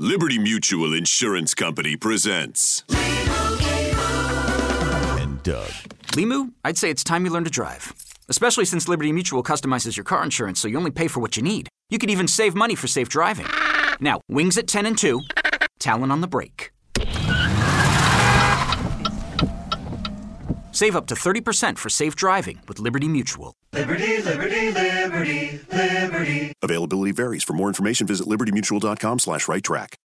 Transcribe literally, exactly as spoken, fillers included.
Liberty Mutual Insurance Company presents And Doug. Limu, I'd say it's time you learn to drive. Especially since Liberty Mutual customizes your car insurance so you only pay for what you need. You could even save money for safe driving. Now, wings at ten and two, Talon on the brake. Save up to thirty percent for safe driving with Liberty Mutual. Liberty, liberty, liberty, liberty. Availability varies. For more information, visit libertymutual.com slash right track.